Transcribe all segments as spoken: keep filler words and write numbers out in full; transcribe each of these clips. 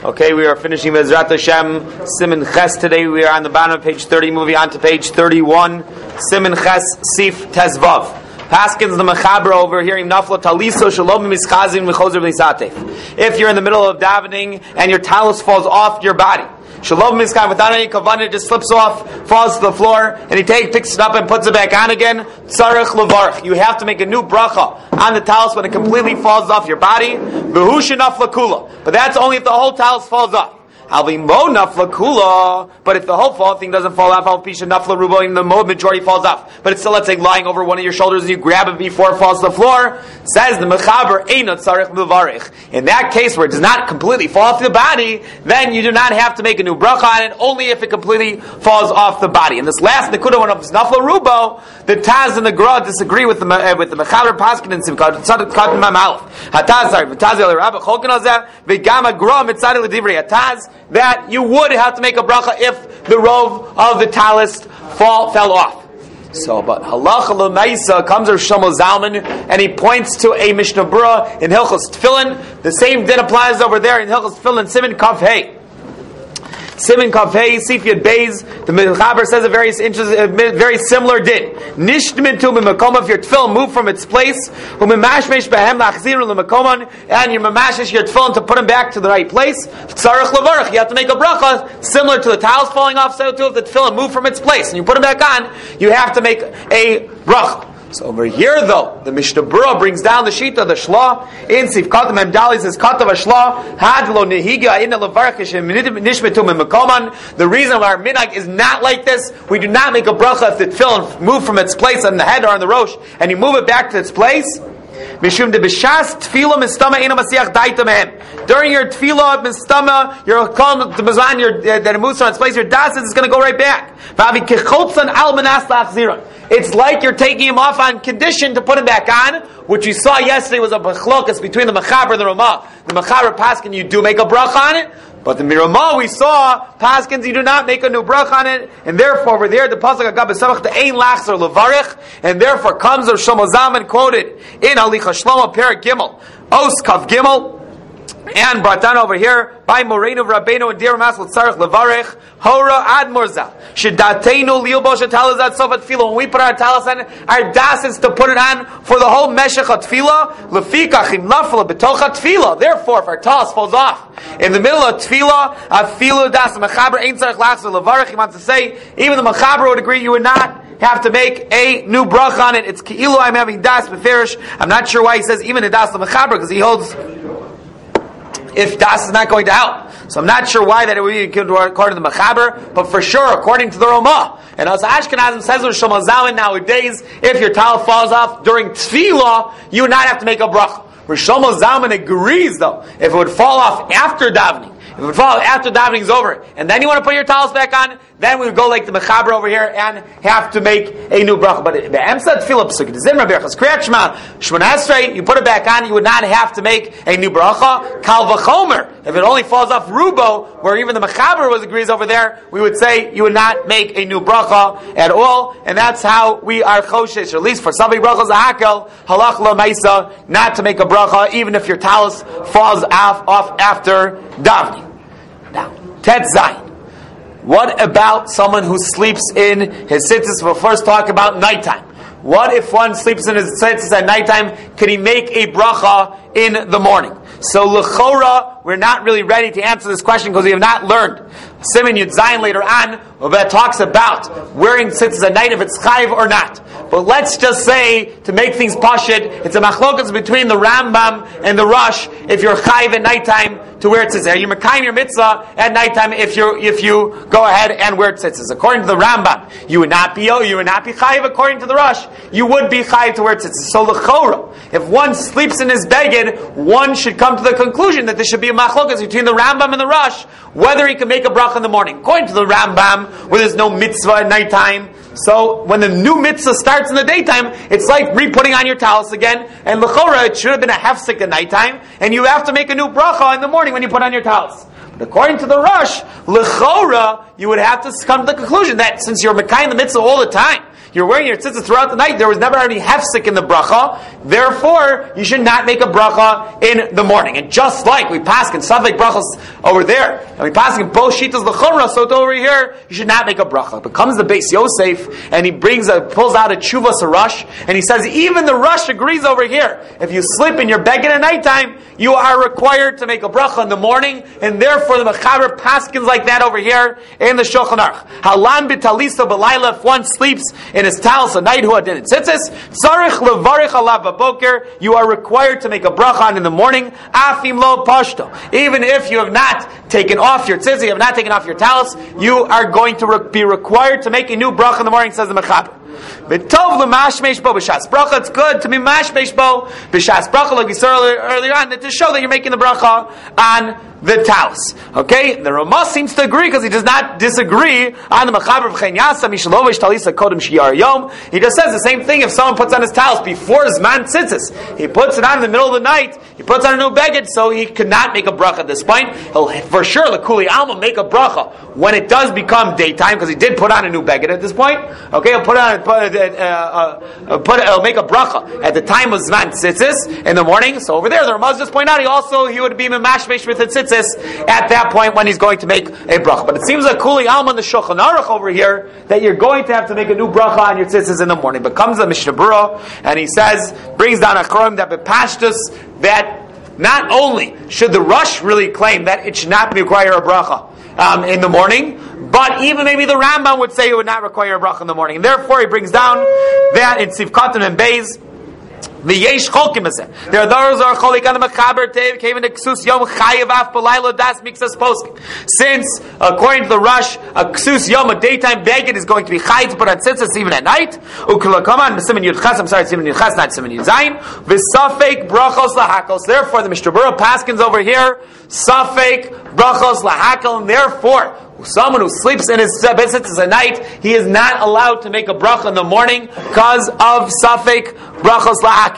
Okay, we are finishing Bezrat Hashem Siman Ches today. We are on the bottom of page thirty, moving on to page thirty-one. Siman Ches Sif Tezvav. Paskins the Mechaber over here. Nafla Taliso Shalom Mischazin Mechozer V'Nisatef. If you're in the middle of davening and your talus falls off your body, Shalom Mischazin without any kavanah, it just slips off, falls to the floor, and he takes, picks it up and puts it back on again. Tzarech Levarch. You have to make a new bracha on the talus when it completely falls off your body. Behusha Nafla Kula. But that's only if the whole talus falls off. Alvimo nafla kula, but if the whole fall thing doesn't fall off, alpisha nafla rubo, even the majority falls off, but it's still, let's say, lying over one of your shoulders and you grab it before it falls to the floor, says the mechaber einot tzarich mevarich. In that case where it does not completely fall off the body, then you do not have to make a new bracha on it, only if it completely falls off the body. And this last nekuda one of this nafla rubo, the Taz and the Gra disagree with the uh, with the mechaber paskin and simchad tzad my mouth. Hataz sorry, Hataz el rabba chokin azeh v'gama Gra mitzad l'divrei Hataz, that you would have to make a bracha if the rove of the talus fall fell off. So, but halacha l'maisa comes Rav Shlomo Zalman and he points to a Mishnah Berurah in Hilchos Tefillin. The same din applies over there in Hilchos Tefillin Siman Kav Hey. Siman Kav Hey Sif Yud Beis. The Mechaber says a very interesting, a very similar din. Nishtmintu b'makom, if your tefillin move from its place, u'mimashmesh behem lachziru l'makomon, and you mamashmesh your tefillin to put them back to the right place. Tzarich levarich, you have to make a bracha similar to the towels falling off. So too, if the tefillin move from its place and you put them back on, you have to make a bracha. So over here, though, the Mishnah Berurah brings down the sheet of the Shla. In Sif Katam Emdali says Katav Shla Had Lo Nehiga Inna Levarkish Nishmetu Mekoman. The reason why our minhag is not like this, we do not make a bracha if the tefillin move from its place on the head or on the rosh, and you move it back to its place. Mishum de b'shas tefillah mistama ina masiach daita mehem. During your tefillah mistama, your kol the mizan, your that it moves from its place, your das is going to go right back. V'avi kechotsan al manas la'achziron. It's like you're taking him off on condition to put him back on, which you saw yesterday was a bechlokas between the Mechaber and the Ramah. The Mechaber paskin, you do make a bracha on it, but the Miramah we saw paskins, you do not make a new bracha on it, and therefore over there the pasuk agab b'samach the ein lachzer levarich, and therefore comes Rav Shlomo Zalman quoted in Halicha Shlomo Perek Gimel Os Kav Gimel, and brought down over here by Moreinu Rabbeinu and Dir Mas L'Tzarech Levarich Hora Ad Morzah Shedatenu Liubosh Talis Ad Sofat Tefillah. When we put our talis on, our das is to put it on for the whole Meshech Tefillah. Lefikach Im Nafla B'Tocha Tefillah. Therefore, if our talis falls off in the middle of Tefillah, Afilu Das Mechaber Ein Tzarech Lachzer Levarich. He wants to say, even the Mechaber would agree, you would not have to make a new bracha on it. It's Keilu I'm having das beferish. I'm not sure why he says even a das the Mechaber, because he holds if das is not going to help. So I'm not sure why that it would be according to the Mechaber, but for sure according to the Ramah. And as Ashkenazim says with Shlomo Zalman nowadays, if your towel falls off during tefillah, you would not have to make a bracha. Where Shlomo Zalman agrees though, if it would fall off after davening, if it would fall after davening is over, and then you want to put your towels back on, then we would go like the Mechaber over here and have to make a new bracha. But the Emsad Tefillah Pesuk, the Zimra Berachas Kriyat Shema, Shemona Esrei, you put it back on, you would not have to make a new bracha. Kal v'chomer, if it only falls off rubo, where even the Mechaber was agrees over there, we would say you would not make a new bracha at all, and that's how we are choshesh, or at least for some brachas ahakel, halach l'maisa, not to make a bracha, even if your talus falls off, off after davening. Now, Tet Zayin. What about someone who sleeps in his sittis? We'll first talk about nighttime. What if one sleeps in his sittis at nighttime? Can he make a bracha in the morning? So l'chora, we're not really ready to answer this question because we have not learned. Siman Yud Zayin later on, that talks about wearing tzitzis at night if it's chayiv or not. But let's just say, to make things pashut, it's a machlokas between the Rambam and the Rush if you're chayiv at nighttime to wear tzitzis. You're mekayim your mitzvah at nighttime if you if you go ahead and wear tzitzis. According to the Rambam, you would not be you would not be chayiv. According to the Rush, you would be chayiv to wear tzitzis. So l'chora, if one sleeps in his beged, one should come to the conclusion that there should be a machlokas between the Rambam and the Rush whether he can make a bracha in the morning. According to the Rambam, where there's no mitzvah at nighttime, so when the new mitzvah starts in the daytime, it's like re-putting on your talus again, and l'chora, it should have been a hefsek at nighttime, and you have to make a new bracha in the morning when you put on your talus. But according to the Rush, l'chora, you would have to come to the conclusion that since you're mekayim the mitzvah all the time, you're wearing your tzitzis throughout the night, there was never any hefsek in the bracha, therefore, you should not make a bracha in the morning. And just like we pass in Safek brachas over there, and we pass in both shitas l'chumra, so over here, you should not make a bracha. But comes the Beis Yosef, and he brings a, pulls out a Tshuvas Rush, and he says, even the Rush agrees over here. If you sleep in your beged at nighttime, you are required to make a bracha in the morning, and therefore the Mechaber paskins like that over here in the Shulchan Aruch. Halan b'talisa b'layla, if one sleeps in his talis a night who didn't tzitzis, tzarich levarich alav b'boker, you are required to make a bracha in the morning, afim lo pashto. Even if you have not taken off your tzitzis, you have not taken off your talis, you are going to re- be required to make a new bracha in the morning, says the Mechaber. V'tov l'mashmesh bo b'shas bracha. It's good to be mashmesh bo b'shas bracha, like we saw earlier, earlier on, to show that you're making the bracha on the talis. Okay, the Ramah seems to agree because he does not disagree on the Mechaber of Chen Yasa Mishalovish Talisa Kodem Shiyar Yom. He just says the same thing if someone puts on his talis before Zman Tzitzis. He puts it on in the middle of the night. He puts on a new beged, so he could not make a bracha at this point. He'll for sure L'Kuli Alma make a bracha when it does become daytime because he did put on a new beged at this point. Okay, he'll put on put, uh, uh, put he'll make a bracha at the time of Zman Tzitzis in the morning. So over there, the Ramah just point out he also he would be mashmesh with the tzitzis at that point when he's going to make a bracha. But it seems like Kuli Alma in the Shulchan Aruch over here that you're going to have to make a new bracha on your tzitzis in the morning. But comes the Mishnah Berurah and he says, brings down a chroim that bepashtus that not only should the Rush really claim that it should not require a bracha um, in the morning, but even maybe the Rambam would say it would not require a bracha in the morning. And therefore he brings down that in Sivkatan and Beis, the yesh cholkim is it. There are those who are cholik on the Mechaber Tev came in the ksus yom chayev af b'laylo das mixas poskim. Since according to the Rush, a ksus yom, a daytime beged, is going to be chayiv to put on tzitzis even at night. Ukulakaman siman yud chas. I'm sorry, siman yud chas, not siman yud zayin. V'safek brachos lahakos. Therefore, the Mishnah Berurah paskins over here safek brachos lahakol, and therefore, someone who sleeps in his tzitzis at night, he is not allowed to make a bracha in the morning because of safek brachos la'akil.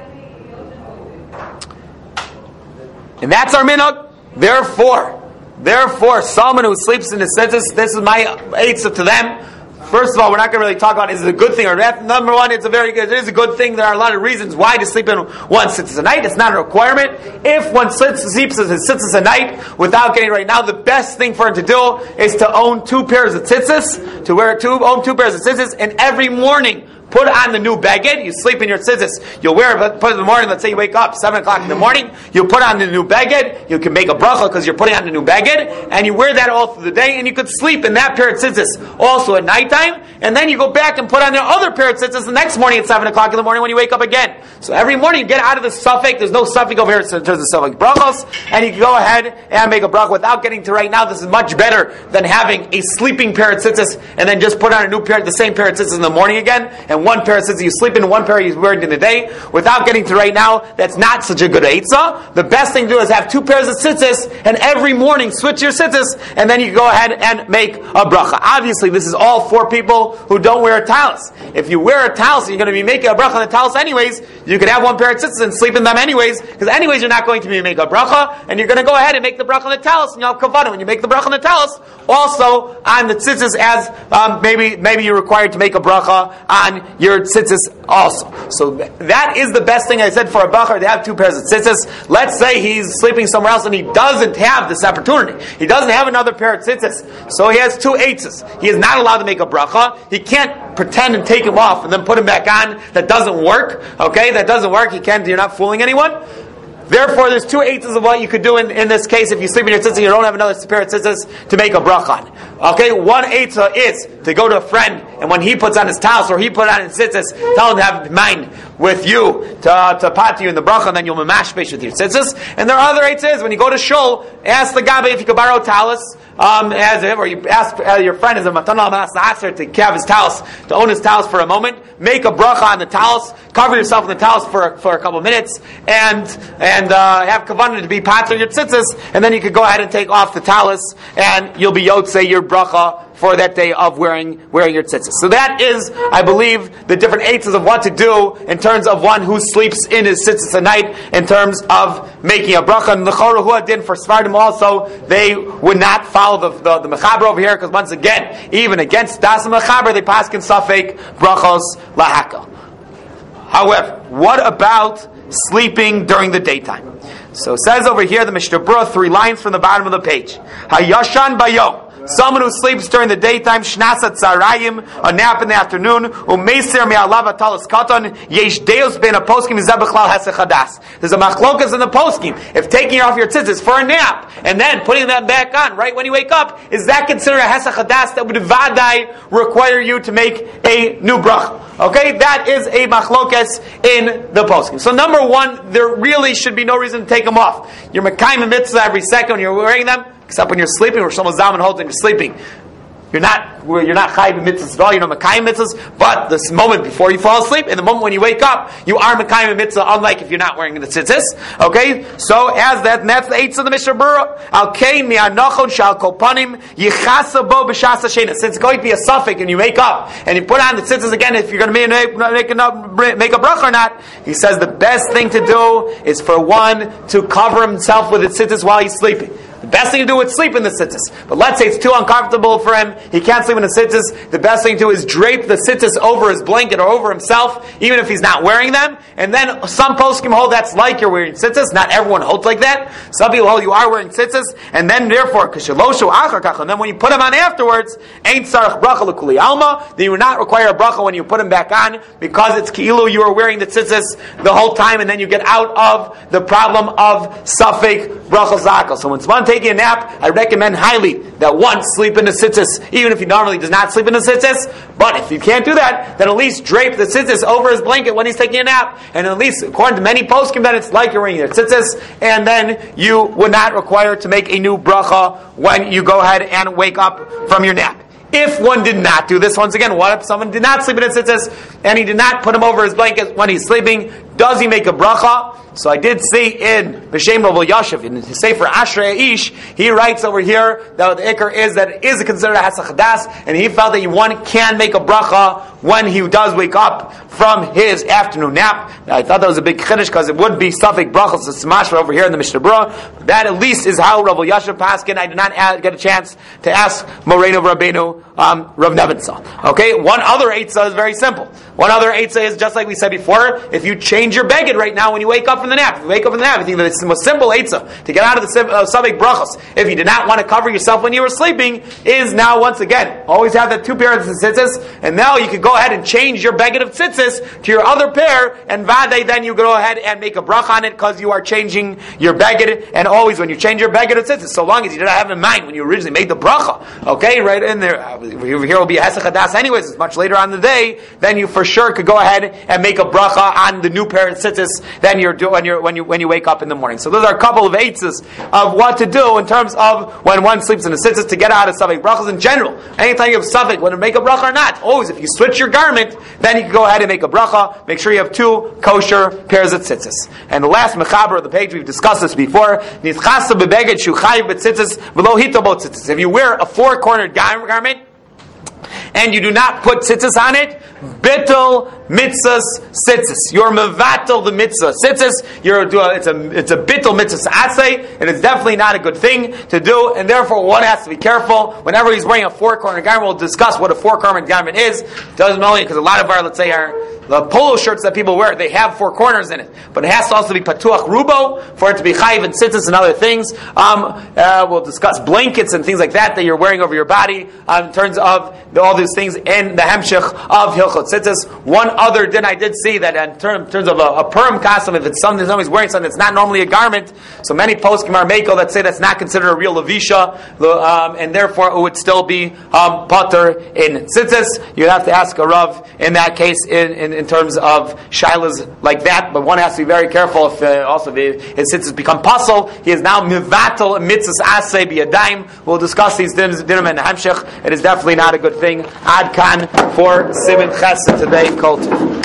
And that's our minhag. Therefore, therefore, someone who sleeps in his tzitzis, this is my eitzah to them. First of all, we're not going to really talk about is it a good thing or not. Number one, it's a very good, it is a good thing. There are a lot of reasons why to sleep in one tzitzis a night. It's not a requirement. If one sleeps in his tzitzis a night without getting right now, the best thing for him to do is to own two pairs of tzitzis, to wear two, own two pairs of tzitzis, and every morning put on the new beged. You sleep in your tzitzis. You'll wear it, put it in the morning. Let's say you wake up seven o'clock in the morning. You put on the new beged. You can make a bracha because you're putting on the new beged, and you wear that all through the day. And you could sleep in that pair of tzitzis also at nighttime. And then you go back and put on the other pair of tzitzis the next morning at seven o'clock in the morning when you wake up again. So every morning you get out of the suffix. There's no suffix over here in terms of suffix brachos, and you can go ahead and make a bracha without getting to right now. This is much better than having a sleeping pair of tzitzis and then just put on a new pair, the same pair of tzitzis in the morning again, and one pair of tzitzis you sleep in, one pair you wear in the day. Without getting to right now, that's not such a good eitzah. The best thing to do is have two pairs of tzitzis, and every morning switch your tzitzis, and then you go ahead and make a bracha. Obviously, this is all for people who don't wear a talis. If you wear a talis, you're going to be making a bracha on the talis anyways. You could have one pair of tzitzis and sleep in them anyways, because anyways you're not going to be making a bracha, and you're going to go ahead and make the bracha on the talis, and you'll have kavanah when you make the bracha on the talis. Also on the tzitzis, as um, maybe maybe you're required to make a bracha on your tzitzis also. So th- that is the best thing I said for a bachar to have two pairs of tzitzis. Let's say he's sleeping somewhere else and he doesn't have this opportunity. He doesn't have another pair of tzitzis. So he has two eitzes. He is not allowed to make a bracha. He can't pretend and take them off and then put them back on. That doesn't work. Okay, that doesn't work. He can't. You're not fooling anyone. Therefore, there's two eighths of what you could do in, in this case if you sleep in your tzitzis and you don't have another pair of tzitzis to make a bracha on. Okay, one eighth is to go to a friend, and when he puts on his talis or he put on his tzitzis, tell him to have in mind with you to, uh, to pat you in the bracha, and then you'll mamashpesh with your tzitzis. And there are other eighths is when you go to shul, ask the gabbai if you could borrow talis, um, as if, or you ask uh, your friend as a matana al-mas'asir to have his talis, to own his talis for a moment, make a bracha on the talis, cover yourself in the talis for for a couple minutes, and and uh, have kavanah to be patzer your tzitzis, and then you could go ahead and take off the talis, and you'll be yotzei your bracha for that day of wearing wearing your tzitzis. So that is, I believe, the different eights of what to do in terms of one who sleeps in his tzitzis at night, in terms of making a bracha. And the Chorahu did for Sfardim also, they would not follow the the, the Mechaber over here, because once again, even against Das Mechaber, they pass in Safek brachos lahakal. However, what about sleeping during the daytime? So it says over here, the Mishnah Berurah, three lines from the bottom of the page. Hayashan bayom. Someone who sleeps during the daytime, shnasat tzarayim, a nap in the afternoon, umeser me'alav atalas katan, yesh deus ben a poskim zebechlal hesech hadas. There's a machlokas in the poskim. If taking off your tzitzis for a nap and then putting them back on right when you wake up, is that considered a hesech hadas that would vadai require you to make a new bracha? Okay, that is a machlokas in the poskim. So number one, there really should be no reason to take them off. You're mekayim a mitzvah every second when you're wearing them, except when you're sleeping, or Shlomo Zalman holds when you're sleeping. You're not you're not chayiv mitzvahs at all. You're not mekayim mitzvahs. But this moment before you fall asleep, and the moment when you wake up, you are mekayim mitzvah. Unlike if you're not wearing the tzitzis. Okay, so as that, and that's the eights of the Mishnah Berurah. Al kain mi'anochon shal kopanim yichasa bo b'shas hashena. Since it's going to be a suffix, and you wake up and you put on the tzitzis again, if you're going to make make a, make a bracha or not, he says the best thing to do is for one to cover himself with the tzitzis while he's sleeping. The best thing to do is sleep in the tzitzis. But let's say it's too uncomfortable for him, he can't sleep in the tzitzis, the best thing to do is drape the tzitzis over his blanket or over himself, even if he's not wearing them. And then some poskim hold that's like you're wearing tzitzis. Not everyone holds like that. Some people hold you are wearing tzitzis, and then therefore, and then when you put them on afterwards, ain't sarach bracha l'kuli alma, then you would not require a bracha when you put them back on, because it's ki'ilu you were wearing the tzitzis the whole time, and then you get out of the problem of safek bracha zakal. So when someone taking a nap, I recommend highly that one sleep in the tzitzis, even if he normally does not sleep in the tzitzis. But if you can't do that, then at least drape the tzitzis over his blanket when he's taking a nap, and at least according to many poskim, then it's like you're wearing your tzitzis, and then you would not require to make a new bracha when you go ahead and wake up from your nap. If one did not do this, once again, what if someone did not sleep in his tzitzis and he did not put him over his blanket when he's sleeping? Does he make a bracha? So I did see in B'Shem Rav Yashiv, in his Sefer Ashrei Ish, he writes over here that the ikar is that it is considered a hesach hadas, and he felt that one can make a bracha when he does wake up from his afternoon nap. Now, I thought that was a big chiddush because it would be safek brachas to Smashra over here in the Mishnah Berurah. That at least is how Rav Yashiv paskin. I did not add, get a chance to ask Moreinu Rabbeinu um, Rav Nebenzahl. Okay, one other eitzah is very simple. One other eitzah is just like we said before. If you change your beged right now when you wake up from the nap, if you wake up from the nap, I think that it's the most simple eitzah to get out of the uh, safek brachas. If you did not want to cover yourself when you were sleeping, is now once again always have that two pairs of tzitzis, and now you can go ahead and change your beged of tzitzis to your other pair, and vade, then you go ahead and make a bracha on it because you are changing your beged. And always when you change your beged of tzitzis, so long as you did not have in mind when you originally made the bracha, okay, right in there, over here will be a hesach hadas anyways, it's much later on in the day, then you for sure could go ahead and make a bracha on the new pair of tzitzis then you're doing when you when you when you wake up in the morning. So those are a couple of eitzes of what to do in terms of when one sleeps in the tzitzis to get out of safek brachas in general. Anytime you have safek, whether to make a bracha or not, always if you switch your garment, then you can go ahead and make a bracha. Make sure you have two kosher pairs of tzitzis. And the last mechaber of the page, we've discussed this before. If you wear a four-cornered garment and you do not put tzitzis on it, bittul mitzvahs tzitzis. You're mevatel the mitzvah tzitzis. You're it's a it's a bittul mitzvahs asay, and it's definitely not a good thing to do. And therefore, one has to be careful whenever he's wearing a four-cornered garment. We'll discuss what a four-cornered garment is. It doesn't only because a lot of our, let's say, our the polo shirts that people wear, they have four corners in it, but it has to also be patuach rubo for it to be chayiv and tzitzis and other things. Um, uh, we'll discuss blankets and things like that that you're wearing over your body um, in terms of the, all these things in the hemshech of hilchot tzitzis. One other din I did see that in term, terms of a, a purim costume, if it's something somebody's wearing something that's not normally a garment, so many poskim are meko that say that's not considered a real levisha, um, and therefore it would still be um, pater in tzitzis. You'd have to ask a rav in that case in, in in terms of shilas like that, but one has to be very careful if uh, also if his tzitzis become puzzle. He is now mivatel mitzvahs asay biyadayim. We'll discuss these dinim in the hemshech. It is definitely not a good thing. Ad kan for Siman Ches today. Kol tov.